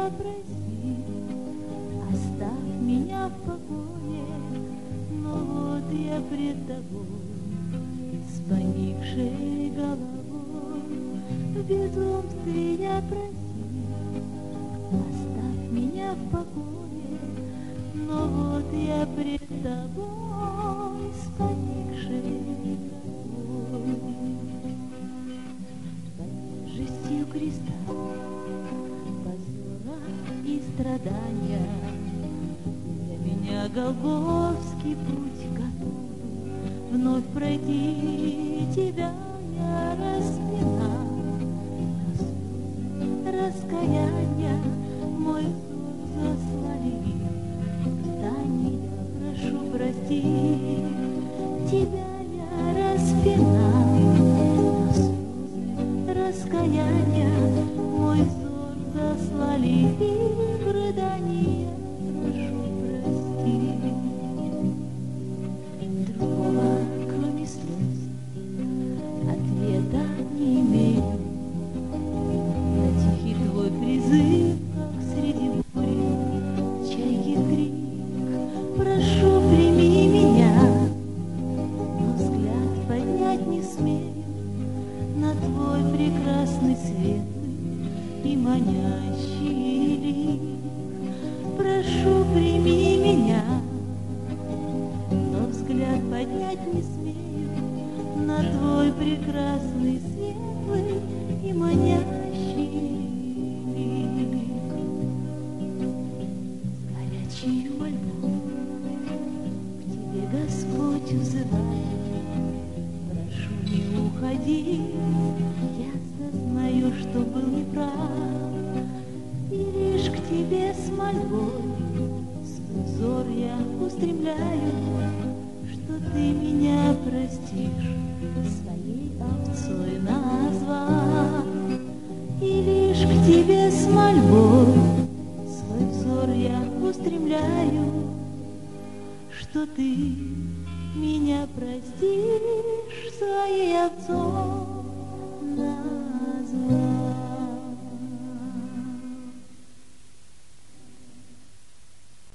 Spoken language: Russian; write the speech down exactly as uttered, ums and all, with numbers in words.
прости, оставь меня в покое, но вот я пред тобой с поникшей головой. Безумстве я проси, оставь меня в покое, но вот я пред тобой с поникшей головой. Под тяжестью креста, позора и страдания для меня голгофский путь готов. Вновь пройти тебя я распинал, раскаяння мой взор заслали. Таня, прошу прости, тебя я распинал, раскаяння мой взор заслали, и в рыдании прошу прости. Другого, кроме слез, ответа не имею на тихий твой призыв, как среди бури чайки крик. Прошу, прими меня, но взгляд поднять не смею на твой прекрасный, светлый и манящий лик. Прошу, прими меня, но взгляд поднять не смею на твой прекрасный, светлый и манящий лик. Горячей мольбой к тебе, Господь, взывает. Прошу, не уходи, я сознаю, что был неправ, и лишь к тебе с мольбой свой взор я устремляю, что ты меня простишь, своей овцой назвав. И лишь к тебе с мольбой свой взор я устремляю, что ты меня простишь, своей овцой назвав.